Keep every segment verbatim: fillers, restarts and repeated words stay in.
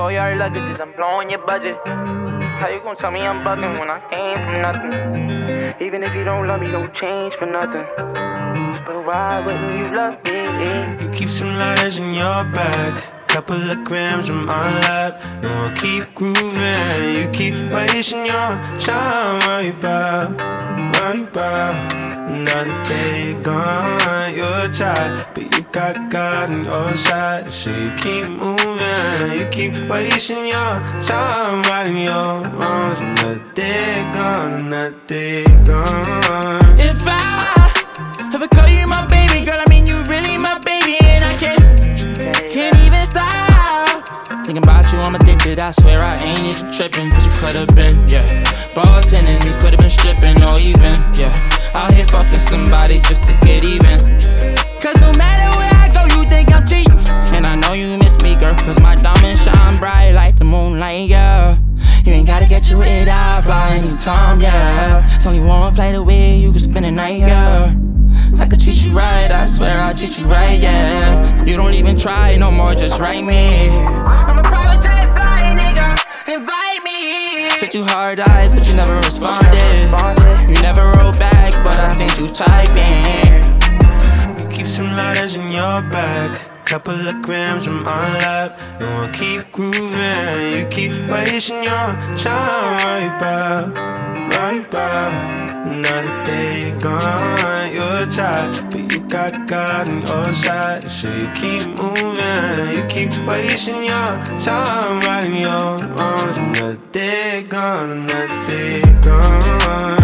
all your luggages, I'm blowing your budget. How you gon' tell me I'm bugging when I came from nothing? Even if you don't love me, don't change for nothing. But why wouldn't you love me? You keep some lighters in your bag, couple of grams in my lap, and we'll keep grooving. You keep wasting your time. Worry about, worry about another day gone. You're tired, but you got God on your side, so you keep moving. You keep wasting your time riding your wrongs. Another day gone, another day gone. If I ever call you my baby girl, I mean you really my baby, and I can't, can't even stop thinking about you. I'm addicted, I swear I ain't even tripping. Cause you could've been, yeah, bartending, you could've been stripping, or even, yeah, out here fucking somebody just to get even. Cause no matter where I go, you think I'm cheating. And I know you miss me, girl, cause my diamonds shine bright like the moonlight, yeah. You ain't gotta get your red eye, fly anytime, yeah. It's only one flight away, you can spend a night, yeah. I could treat you right, I swear I'll treat you right, yeah. You don't even try no more, just write me. I'm a private jet flying nigga, invite me. Sent you hard eyes, but you never responded. You never wrote back, but I seen you typing. You keep some lighters in your bag, couple of grams in my lap, and we'll keep grooving. You keep wasting your time. Worry about, worry about another day gone. You're tired, but you got God on your side, so you keep moving. You keep wasting your time riding your wrongs. Another day gone, another day gone.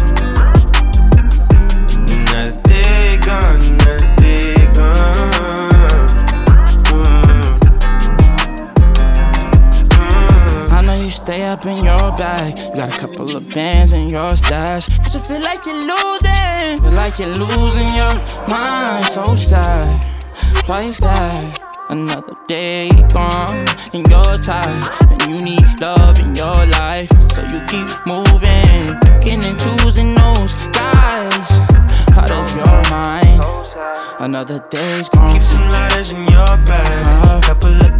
Another day gone, another day gone. Mm. Mm. I know you stay up in your bag, you got a couple of bands in your stash, but you feel like you're losing, feel like you're losing your mind. So sad, why is that? Another day gone, and you're tired, and you need love in your life, so you keep moving, picking and choosing those guys out of your mind. Another day's gone. Keep some lighters in your bag, uh, couple of